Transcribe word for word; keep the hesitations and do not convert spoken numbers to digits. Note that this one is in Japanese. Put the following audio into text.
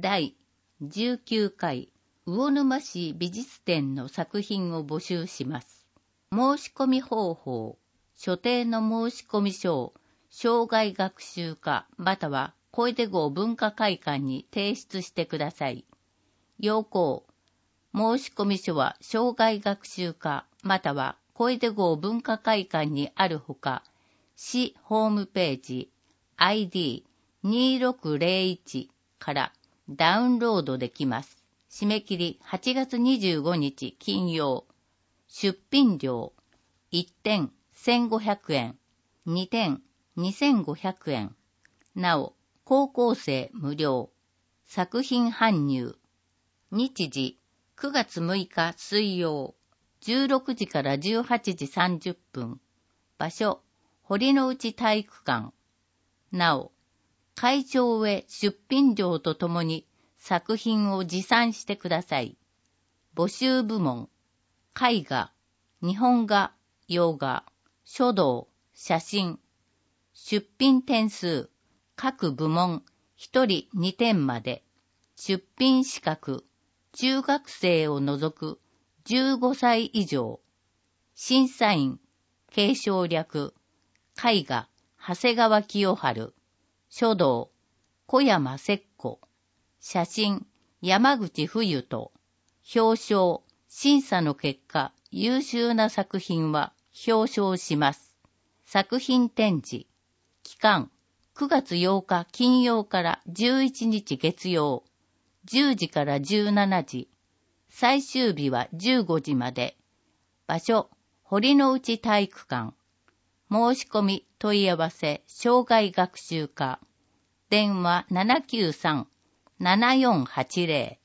だいじゅうきゅうかい魚沼市美術展の作品を募集します。申し込み方法、所定の申し込み書を生涯学習課または小出郷文化会館に提出してください。要項、申し込み書は生涯学習課または小出郷文化会館にあるほか、市ホームページ アイディーにーろくぜろいち からダウンロードできます。締め切りはちがつにじゅうごにち金曜。出品料いってんせんごひゃくえん、にてんにせんごひゃくえん。なお、高校生無料。作品搬入。日時くがつむいか水曜。じゅうろくじからじゅうはちじさんじゅっぷん。場所、堀之内体育館。なお、会場へ出品料とともに作品を持参してください。募集部門、絵画、日本画、洋画、書道、写真。出品点数、各部門ひとりにてんまで。出品資格、中学生を除くじゅうごさい以上。審査員、継承略、絵画、長谷川清春。書道、小山節子。写真、山口冬人。表彰、審査の結果、優秀な作品は表彰します。作品展示。期間、くがつようか金曜からじゅういちにち月曜。じゅうじからじゅうしちじ。最終日はじゅうごじまで。場所、堀之内体育館。申し込み問い合わせ生涯学習課。電話 ななきゅうさん ななよんはちぜろ